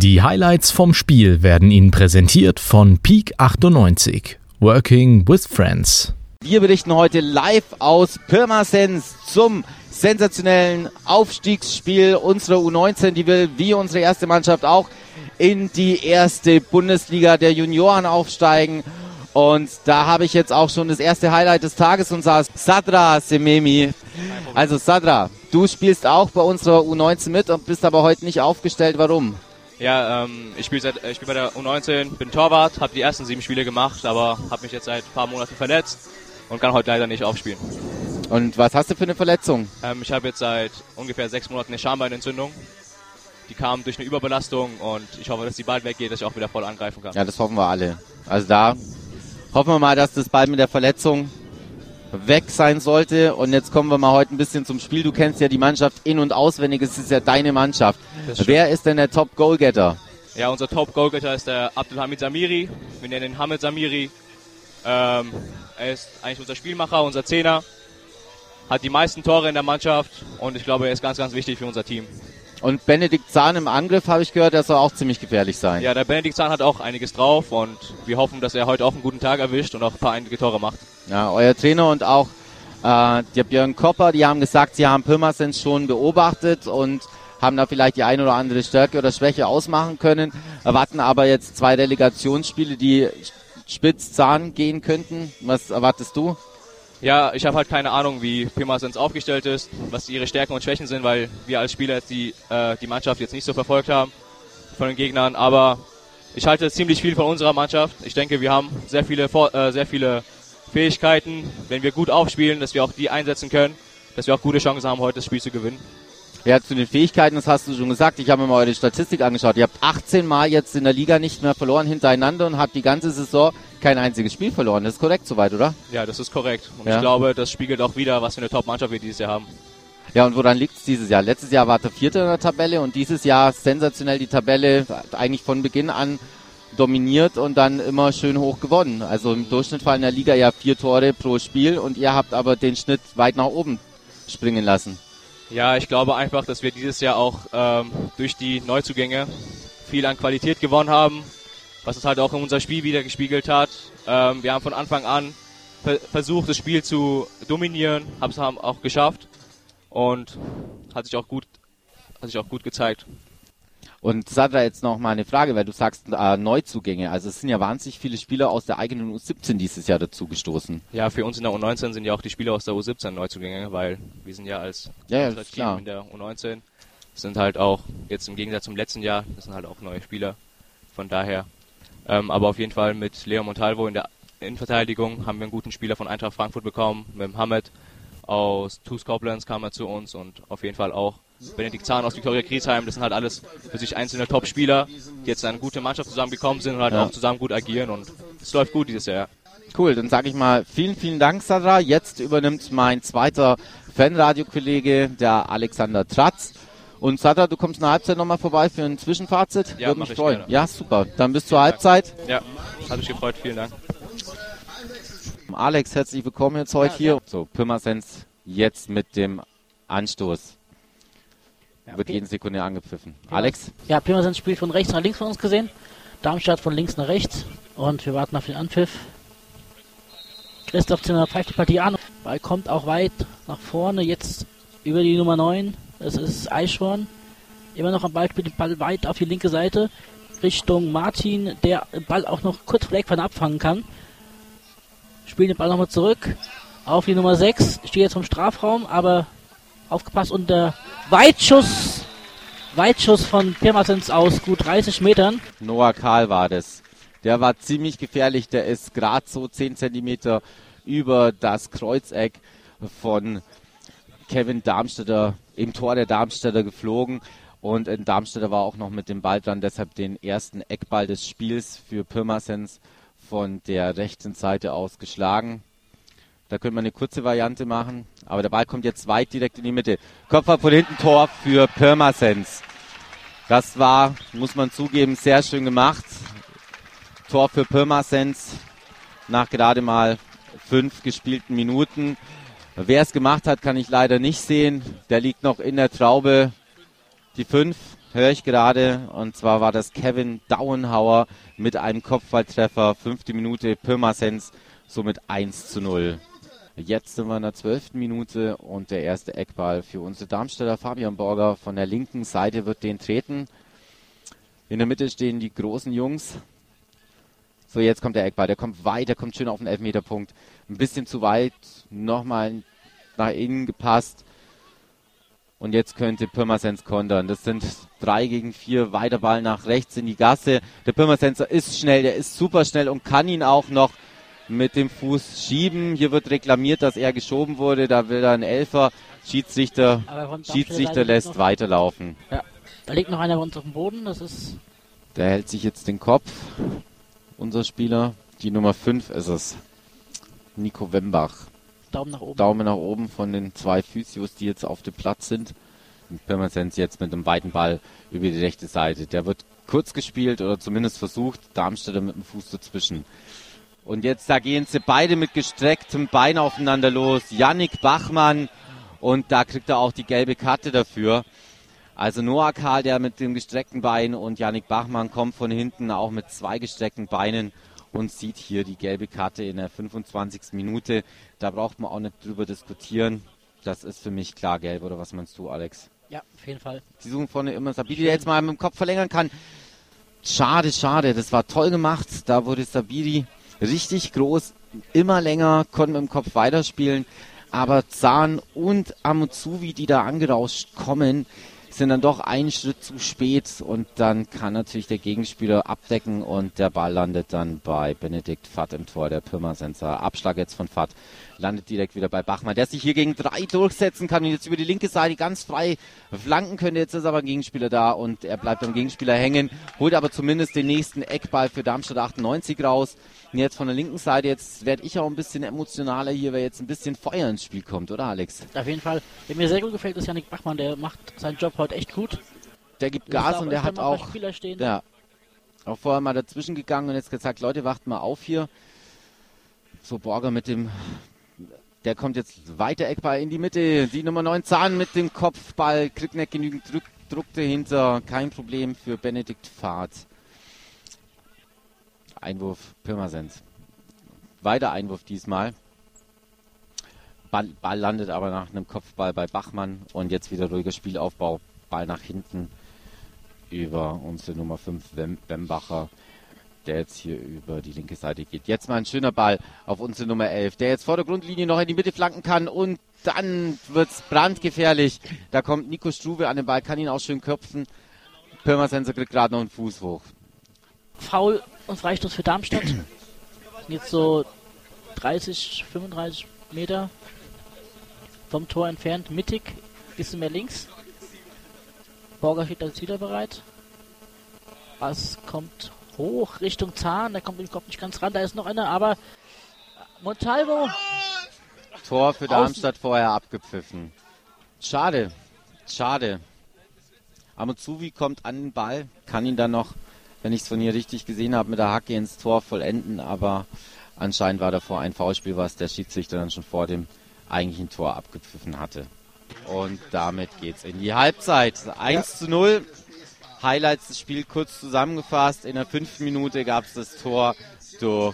Die Highlights vom Spiel werden Ihnen präsentiert von Peak 98. Working with Friends. Wir berichten heute live aus Pirmasens zum sensationellen Aufstiegsspiel unserer U19. Die will, wie unsere erste Mannschaft auch, in die erste Bundesliga der Junioren aufsteigen. Und da habe ich jetzt auch schon das erste Highlight des Tages und zwar Sadra Sememi. Also Sadra, du spielst auch bei unserer U19 mit und bist aber heute nicht aufgestellt. Warum? Ja, ich spiele bei der U19, bin Torwart, habe die ersten 7 Spiele gemacht, aber habe mich jetzt seit ein paar Monaten verletzt und kann heute leider nicht aufspielen. Und was hast du für eine Verletzung? Ich habe jetzt seit ungefähr 6 Monaten eine Schambeinentzündung. Die kam durch eine Überbelastung und ich hoffe, dass die bald weggeht, dass ich auch wieder voll angreifen kann. Ja, das hoffen wir alle. Also da hoffen wir mal, dass das bald mit der Verletzung weg sein sollte. Und jetzt kommen wir mal heute ein bisschen zum Spiel. Du kennst ja die Mannschaft in- und auswendig. Es ist ja deine Mannschaft. Wer ist denn der Top-Goalgetter? Ja, unser Top-Goalgetter ist der Abdelhamid Samiri. Wir nennen ihn Hamid Samiri. Er ist eigentlich unser Spielmacher, unser Zehner. Hat die meisten Tore in der Mannschaft und ich glaube, er ist ganz, ganz wichtig für unser Team. Und Benedikt Zahn im Angriff, habe ich gehört, der soll auch ziemlich gefährlich sein. Ja, der Benedikt Zahn hat auch einiges drauf und wir hoffen, dass er heute auch einen guten Tag erwischt und auch ein paar einige Tore macht. Ja, euer Trainer und auch der Björn Kopper, die haben gesagt, sie haben Pirmasens schon beobachtet und haben da vielleicht die eine oder andere Stärke oder Schwäche ausmachen können, erwarten aber jetzt 2 Relegationsspiele, die spitz-zahn gehen könnten. Was erwartest du? Ja, ich habe halt keine Ahnung, wie Pirmasens aufgestellt ist, was ihre Stärken und Schwächen sind, weil wir als Spieler jetzt die Mannschaft jetzt nicht so verfolgt haben von den Gegnern. Aber ich halte ziemlich viel von unserer Mannschaft. Ich denke, wir haben sehr viele Fähigkeiten, wenn wir gut aufspielen, dass wir auch die einsetzen können, dass wir auch gute Chancen haben, heute das Spiel zu gewinnen. Ja, zu den Fähigkeiten, das hast du schon gesagt. Ich habe mir mal eure Statistik angeschaut. Ihr habt 18 Mal jetzt in der Liga nicht mehr verloren hintereinander und habt die ganze Saison kein einziges Spiel verloren. Das ist korrekt soweit, oder? Ja, das ist korrekt. Und ja. Ich glaube, das spiegelt auch wieder, was für eine Top-Mannschaft wir dieses Jahr haben. Ja, und woran liegt es dieses Jahr? Letztes Jahr war der 4. in der Tabelle und dieses Jahr sensationell die Tabelle eigentlich von Beginn an dominiert und dann immer schön hoch gewonnen. Also im Durchschnitt fallen in der Liga ja 4 Tore pro Spiel und ihr habt aber den Schnitt weit nach oben springen lassen. Ja, ich glaube einfach, dass wir dieses Jahr auch durch die Neuzugänge viel an Qualität gewonnen haben, was es halt auch in unser Spiel wieder gespiegelt hat. Wir haben von Anfang an versucht, das Spiel zu dominieren, haben es auch geschafft und hat sich auch gut gezeigt. Und Sadra, jetzt noch mal eine Frage, weil du sagst Neuzugänge. Also es sind ja wahnsinnig viele Spieler aus der eigenen U17 dieses Jahr dazu gestoßen. Ja, für uns in der U19 sind ja auch die Spieler aus der U17 Neuzugänge, weil wir sind ja als Team in der U19. Das sind halt auch, jetzt im Gegensatz zum letzten Jahr, das sind halt auch neue Spieler. Von daher. Aber auf jeden Fall mit Leon Montalvo in der Innenverteidigung haben wir einen guten Spieler von Eintracht Frankfurt bekommen. Mit dem Hamed aus TuS Koblenz kam er zu uns und auf jeden Fall auch Benedikt Zahn aus Viktoria Griesheim. Das sind halt alles für sich einzelne Top-Spieler, die jetzt eine gute Mannschaft zusammengekommen sind und halt auch zusammen gut agieren und es läuft gut dieses Jahr. Cool, dann sage ich mal vielen, vielen Dank, Sadra. Jetzt übernimmt mein zweiter Fanradio-Kollege, der Alexander Tratz. Und Sadra, du kommst in der Halbzeit nochmal vorbei für ein Zwischenfazit? Ja, würde mich freuen. Gerne. Ja, super. Dann bis zur Halbzeit. Ja, hat mich gefreut. Vielen Dank. Alex, herzlich willkommen jetzt heute hier. So, Pirmasens jetzt mit dem Anstoß. Wird jede Sekunde angepfiffen. Alex? Ja, Pirmasens spielt von rechts nach links von uns gesehen. Darmstadt von links nach rechts. Und wir warten auf den Anpfiff. Christoph Zimmer pfeift die Partie an. Ball kommt auch weit nach vorne. Jetzt über die Nummer 9. Das ist Eichhorn. Immer noch am Ball, spielt den Ball weit auf die linke Seite. Richtung Martin, der den Ball auch noch kurz vor der Eckfahne abfangen kann. Spielt den Ball nochmal zurück. Auf die Nummer 6. Steht jetzt vom Strafraum, aber aufgepasst und der Weitschuss von Pirmasens aus gut 30 Metern. Noah Karl war das. Der war ziemlich gefährlich. Der ist gerade so 10 Zentimeter über das Kreuzeck von Kevin Darmstädter im Tor der Darmstädter geflogen. Und ein Darmstädter war auch noch mit dem Ball dran. Deshalb den ersten Eckball des Spiels für Pirmasens von der rechten Seite aus geschlagen. Da könnte man eine kurze Variante machen, aber der Ball kommt jetzt weit direkt in die Mitte. Kopfball von hinten, Tor für Pirmasens. Das war, muss man zugeben, sehr schön gemacht. Tor für Pirmasens nach gerade mal 5 gespielten Minuten. Wer es gemacht hat, kann ich leider nicht sehen. Der liegt noch in der Traube. Die 5 höre ich gerade. Und zwar war das Kevin Dauenhauer mit einem Kopfballtreffer. 5. Minute, Pirmasens somit 1:0. Jetzt sind wir in der 12. Minute und der erste Eckball für unsere Darmstädter. Fabian Borger von der linken Seite wird den treten. In der Mitte stehen die großen Jungs. So, jetzt kommt der Eckball. Der kommt weit, der kommt schön auf den Elfmeterpunkt. Ein bisschen zu weit, nochmal nach innen gepasst. Und jetzt könnte Pirmasens kontern. Das sind 3 gegen 4. Weiter Ball nach rechts in die Gasse. Der Pirmasenser ist schnell, der ist super schnell und kann ihn auch noch mit dem Fuß schieben. Hier wird reklamiert, dass er geschoben wurde. Da will er einen Elfer. Schiedsrichter lässt weiterlaufen. Ja, da liegt noch einer bei uns auf dem Boden. Der hält sich jetzt den Kopf. Unser Spieler. Die Nummer 5 ist es. Nico Wembach. Daumen nach oben von den 2 Physios, die jetzt auf dem Platz sind. Und Pirmasens jetzt mit einem weiten Ball über die rechte Seite. Der wird kurz gespielt oder zumindest versucht. Darmstädter mit dem Fuß dazwischen. Und jetzt da gehen sie beide mit gestrecktem Bein aufeinander los. Yannick Bachmann. Und da kriegt er auch die gelbe Karte dafür. Also Noah Karl, der mit dem gestreckten Bein, und Yannick Bachmann kommt von hinten auch mit 2 gestreckten Beinen und sieht hier die gelbe Karte in der 25. Minute. Da braucht man auch nicht drüber diskutieren. Das ist für mich klar gelb, oder was meinst du, Alex? Ja, auf jeden Fall. Sie suchen vorne immer Sabiri, der jetzt mal mit dem Kopf verlängern kann. Schade. Das war toll gemacht. Da wurde Sabiri richtig groß, immer länger, konnten mit dem Kopf weiterspielen. Aber Zahn und Amuzuvi, die da angerauscht kommen, sind dann doch einen Schritt zu spät und dann kann natürlich der Gegenspieler abdecken und der Ball landet dann bei Benedikt Fatt im Tor, der Pirmasenser. Abschlag jetzt von Fatt, landet direkt wieder bei Bachmann, der sich hier gegen 3 durchsetzen kann und jetzt über die linke Seite ganz frei flanken könnte. Jetzt ist aber ein Gegenspieler da und er bleibt am Gegenspieler hängen, holt aber zumindest den nächsten Eckball für Darmstadt 98 raus. Und jetzt von der linken Seite, jetzt werde ich auch ein bisschen emotionaler hier, weil jetzt ein bisschen Feuer ins Spiel kommt, oder Alex? Auf jeden Fall. Der mir sehr gut gefällt, ist Yannick Bachmann, der macht seinen Job heute echt gut. Der gibt Gas und der hat auch vorher mal dazwischen gegangen und jetzt gesagt, Leute, wacht mal auf hier. So, Borger der kommt jetzt weiter, Eckball in die Mitte. Die Nummer 9 Zahn mit dem Kopfball, kriegt nicht genügend Druck dahinter. Kein Problem für Benedikt Fath. Einwurf Pirmasens. Weiter Einwurf diesmal. Ball landet aber nach einem Kopfball bei Bachmann und jetzt wieder ruhiger Spielaufbau. Ball nach hinten über unsere Nummer 5 Wembacher, der jetzt hier über die linke Seite geht. Jetzt mal ein schöner Ball auf unsere Nummer 11, der jetzt vor der Grundlinie noch in die Mitte flanken kann und dann wird's brandgefährlich. Da kommt Nico Struve an den Ball, kann ihn auch schön köpfen. Pirmasenser kriegt gerade noch einen Fuß hoch. Foul und Freistoß für Darmstadt. Jetzt so 30, 35 Meter vom Tor entfernt, mittig, bisschen mehr links. Borger steht jetzt wieder bereit. Was kommt hoch Richtung Zahn, der kommt im Kopf nicht ganz ran, da ist noch einer, aber Montalvo. Tor für Darmstadt vorher abgepfiffen. Schade. Amuzuvi kommt an den Ball, kann ihn dann noch, wenn ich es von hier richtig gesehen habe, mit der Hacke ins Tor vollenden, aber anscheinend war davor ein Foulspiel, was der Schiedsrichter dann schon vor dem eigentlichen Tor abgepfiffen hatte. Und damit geht's in die Halbzeit. 1:0. Highlights des Spiels kurz zusammengefasst. In der 5. Minute gab es das Tor durch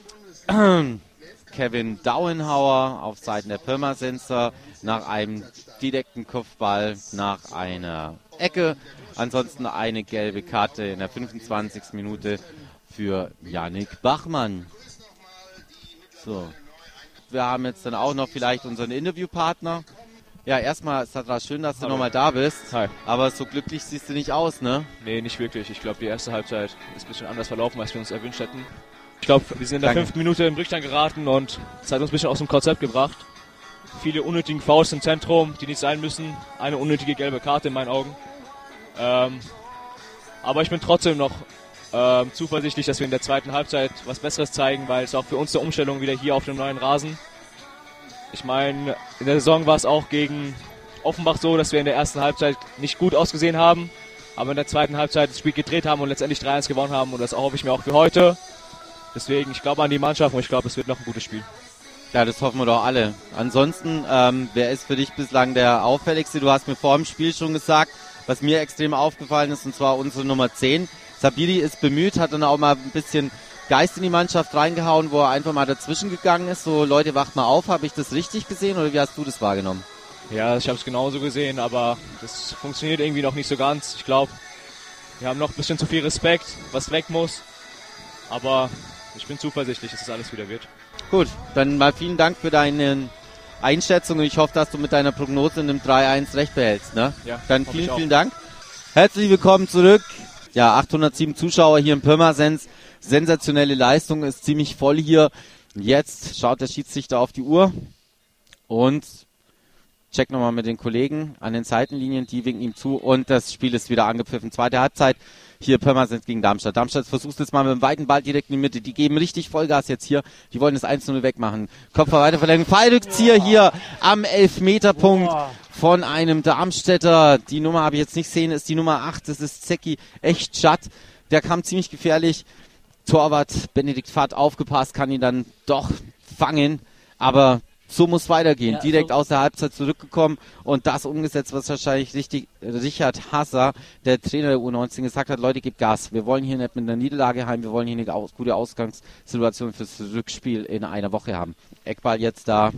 Kevin Dauenhauer auf Seiten der Pirmasenser nach einem direkten Kopfball nach einer Ecke. Ansonsten eine gelbe Karte in der 25. Minute für Yannick Bachmann. So. Wir haben jetzt dann auch noch vielleicht unseren Interviewpartner. Ja, erstmal, Sadra, schön, dass du nochmal da bist. Hi. Aber so glücklich siehst du nicht aus, ne? Nee, nicht wirklich. Ich glaube, die erste Halbzeit ist ein bisschen anders verlaufen, als wir uns erwünscht hätten. Ich glaube, wir sind in der 5. Minute im Rückstand geraten und das hat uns ein bisschen aus dem Konzept gebracht. Viele unnötige Fouls im Zentrum, die nicht sein müssen. Eine unnötige gelbe Karte in meinen Augen. Aber ich bin trotzdem noch zuversichtlich, dass wir in der zweiten Halbzeit was Besseres zeigen, weil es auch für uns eine Umstellung wieder hier auf dem neuen Rasen. Ich meine, in der Saison war es auch gegen Offenbach so, dass wir in der ersten Halbzeit nicht gut ausgesehen haben, aber in der zweiten Halbzeit das Spiel gedreht haben und letztendlich 3-1 gewonnen haben und das hoffe ich mir auch für heute. Deswegen, ich glaube an die Mannschaft und ich glaube, es wird noch ein gutes Spiel. Ja, das hoffen wir doch alle. Ansonsten, wer ist für dich bislang der auffälligste? Du hast mir vor dem Spiel schon gesagt, was mir extrem aufgefallen ist, und zwar unsere Nummer 10. Sabiri ist bemüht, hat dann auch mal ein bisschen Geist in die Mannschaft reingehauen, wo er einfach mal dazwischen gegangen ist. So, Leute, wacht mal auf. Habe ich das richtig gesehen oder wie hast du das wahrgenommen? Ja, ich habe es genauso gesehen, aber das funktioniert irgendwie noch nicht so ganz. Ich glaube, wir haben noch ein bisschen zu viel Respekt, was weg muss. Aber ich bin zuversichtlich, dass es alles wieder wird. Gut, dann mal vielen Dank für deine Einschätzung und ich hoffe, dass du mit deiner Prognose in dem 3-1 recht behältst. Ne? Ja, dann vielen Dank. Herzlich willkommen zurück. Ja, 807 Zuschauer hier in Pirmasens. Sensationelle Leistung, ist ziemlich voll hier. Jetzt schaut der Schiedsrichter auf die Uhr und checkt nochmal mit den Kollegen an den Seitenlinien, die winken ihm zu und das Spiel ist wieder angepfiffen. Zweite Halbzeit, hier Pirmasens gegen Darmstadt. Darmstadt versucht jetzt mal mit dem weiten Ball direkt in die Mitte. Die geben richtig Vollgas jetzt hier. Die wollen das 1-0 wegmachen. Kopfball weiterverlängen. Fallrückzieher hier am Elfmeterpunkt von einem Darmstädter. Die Nummer habe ich jetzt nicht sehen, ist die Nummer 8. Das ist Zeki Echtschat. Der kam ziemlich gefährlich. Torwart Benedikt Fahrt aufgepasst, kann ihn dann doch fangen. Aber so muss weitergehen. Ja, direkt aus der Halbzeit zurückgekommen und das umgesetzt, was wahrscheinlich richtig Richard Hasser, der Trainer der U19, gesagt hat, Leute, gebt Gas. Wir wollen hier nicht mit einer Niederlage heim, wir wollen hier eine gute Ausgangssituation fürs Rückspiel in einer Woche haben. Eckball jetzt da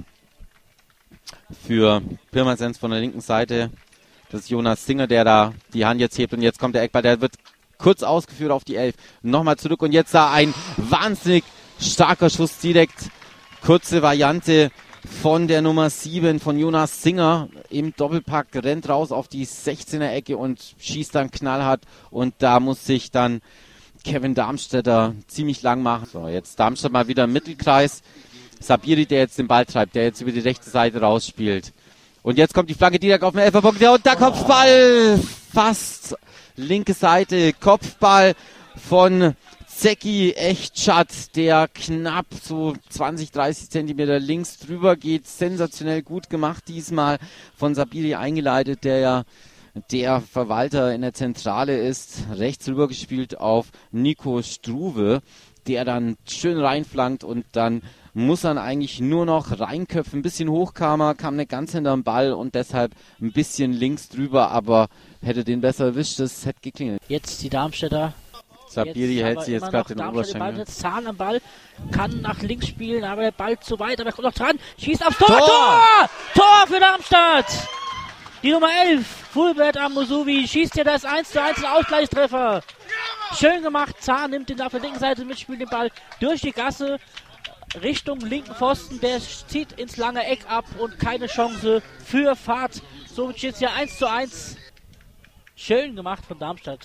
für Pirmasens von der linken Seite. Das ist Jonas Singer, der da die Hand jetzt hebt und jetzt kommt der Eckball, der wird kurz ausgeführt auf die 11. Nochmal zurück und jetzt da ein wahnsinnig starker Schuss direkt. Kurze Variante von der Nummer 7 von Jonas Singer im Doppelpack, rennt raus auf die 16er Ecke und schießt dann knallhart und da muss sich dann Kevin Darmstädter ziemlich lang machen. So, jetzt Darmstadt mal wieder im Mittelkreis. Sabiri, der jetzt den Ball treibt, der jetzt über die rechte Seite rausspielt. Und jetzt kommt die Flanke direkt auf den Elferpunkt und der Kopfball fast linke Seite, Kopfball von Zeki Echtschat, der knapp so 20, 30 Zentimeter links drüber geht. Sensationell gut gemacht diesmal von Sabiri eingeleitet, der ja der Verwalter in der Zentrale ist. Rechts rüber gespielt auf Nico Struve, der dann schön reinflankt und dann muss er eigentlich nur noch reinköpfen. Ein bisschen hoch kam nicht ganz hinterm Ball und deshalb ein bisschen links drüber, aber hätte den besser erwischt, das hätte geklingelt. Jetzt die Darmstädter. Sabiri hält sich jetzt gerade den Oberschenkel. Zahn am Ball, kann nach links spielen, aber der Ball zu weit, aber er kommt noch dran, schießt aufs Tor! Tor für Darmstadt! Die Nummer 11, Fulbert Amusuvi, schießt hier das 1:1 Ausgleichstreffer. Schön gemacht, Zahn nimmt den auf der linken Seite mit, spielt den Ball durch die Gasse, Richtung linken Pfosten, der zieht ins lange Eck ab und keine Chance für Fahrt. Somit steht es hier 1:1. Schön gemacht von Darmstadt.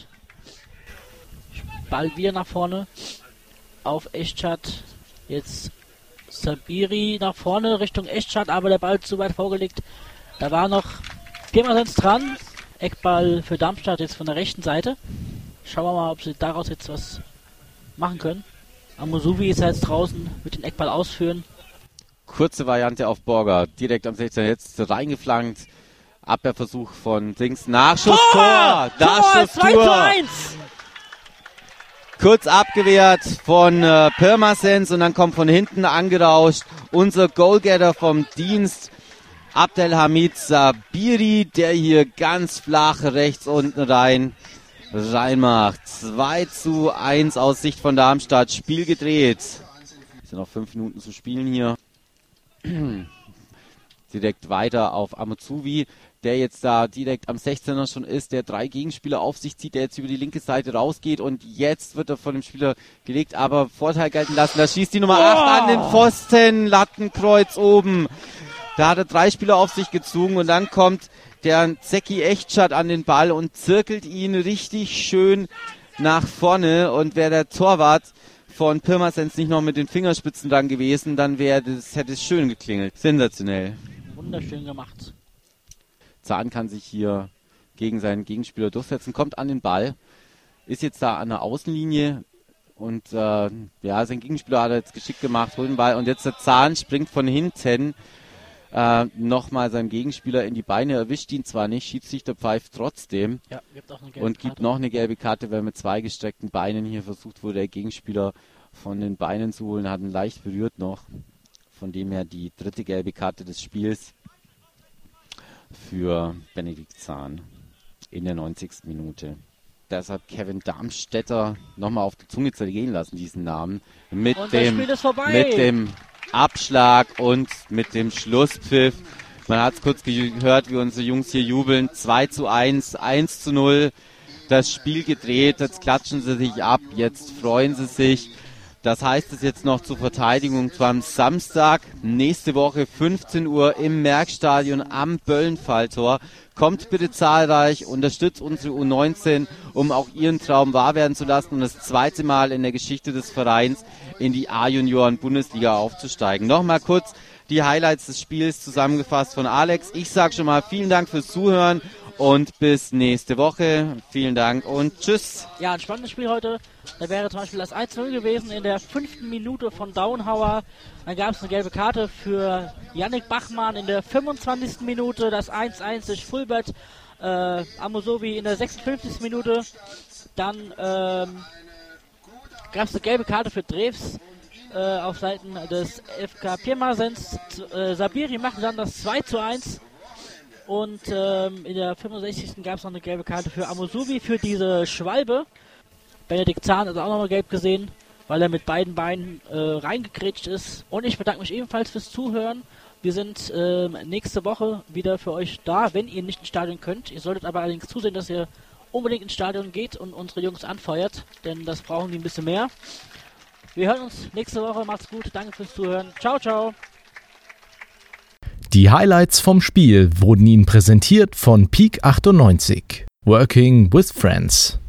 Ball wieder nach vorne auf Echtschat. Jetzt Sabiri nach vorne Richtung Echtschat, aber der Ball zu weit vorgelegt. Da war noch Pirmasens dran. Eckball für Darmstadt jetzt von der rechten Seite. Schauen wir mal, ob sie daraus jetzt was machen können. Amusuvi ist jetzt draußen, wird den Eckball ausführen. Kurze Variante auf Borger, direkt am 16. jetzt reingeflankt. Abwehrversuch von Dings. Nachschuss, Tor! Nachschuss, 2:1! Kurz abgewehrt von Pirmasens und dann kommt von hinten angerauscht unser Goalgetter vom Dienst, Abdelhamid Sabiri, der hier ganz flach rechts unten reinmacht. 2:1 aus Sicht von Darmstadt. Spiel gedreht. Es sind noch 5 Minuten zu spielen hier. Direkt weiter auf Amuzuvi, der jetzt da direkt am 16er schon ist, der 3 Gegenspieler auf sich zieht, der jetzt über die linke Seite rausgeht und jetzt wird er von dem Spieler gelegt, aber Vorteil gelten lassen. Da schießt die Nummer 8 an den Pfosten, Lattenkreuz oben. Da hat er 3 Spieler auf sich gezogen und dann kommt der Zeki Echtschat an den Ball und zirkelt ihn richtig schön nach vorne und wäre der Torwart von Pirmasens nicht noch mit den Fingerspitzen dran gewesen, dann hätte es schön geklingelt. Sensationell. Wunderschön gemacht. Zahn kann sich hier gegen seinen Gegenspieler durchsetzen, kommt an den Ball, ist jetzt da an der Außenlinie und sein Gegenspieler hat er jetzt geschickt gemacht, holt den Ball und jetzt der Zahn springt von hinten nochmal seinem Gegenspieler in die Beine, erwischt ihn zwar nicht, Schiedsrichter pfeift trotzdem gibt noch eine gelbe Karte, weil mit 2 gestreckten Beinen hier versucht wurde, der Gegenspieler von den Beinen zu holen, hat ihn leicht berührt noch. Von dem her die 3. gelbe Karte des Spiels für Benedikt Zahn. in der 90. Minute. Deshalb Kevin Darmstädter nochmal auf die Zunge zergehen lassen, diesen Namen. Mit dem Abschlag und mit dem Schlusspfiff. Man hat es kurz gehört, wie unsere Jungs hier jubeln. 2:1, 1:0. Das Spiel gedreht, jetzt klatschen sie sich ab, jetzt freuen sie sich. Das heißt es jetzt noch zur Verteidigung, zwar am Samstag, nächste Woche 15 Uhr im Merckstadion am Böllenfalltor. Kommt bitte zahlreich, unterstützt unsere U19, um auch ihren Traum wahr werden zu lassen und das zweite Mal in der Geschichte des Vereins in die A-Junioren-Bundesliga aufzusteigen. Nochmal kurz die Highlights des Spiels zusammengefasst von Alex. Ich sage schon mal vielen Dank fürs Zuhören und bis nächste Woche. Vielen Dank und tschüss. Ja, ein spannendes Spiel heute. Da wäre zum Beispiel das 1:0 gewesen in der 5. Minute von Daunhauer. Dann gab es eine gelbe Karte für Yannick Bachmann in der 25. Minute. Das 1:1 durch Fulbert Amosovi in der 56. Minute. Dann gab es eine gelbe Karte für Drews auf Seiten des FK Pirmasens. Sabiri machte dann das 2:1. Und in der 65. gab es noch eine gelbe Karte für Amosovi für diese Schwalbe. Benedikt Zahn hat auch nochmal gelb gesehen, weil er mit beiden Beinen reingegrätscht ist. Und ich bedanke mich ebenfalls fürs Zuhören. Wir sind nächste Woche wieder für euch da, wenn ihr nicht ins Stadion könnt. Ihr solltet aber allerdings zusehen, dass ihr unbedingt ins Stadion geht und unsere Jungs anfeuert, denn das brauchen die ein bisschen mehr. Wir hören uns nächste Woche. Macht's gut. Danke fürs Zuhören. Ciao, ciao. Die Highlights vom Spiel wurden Ihnen präsentiert von Peak 98. Working with Friends.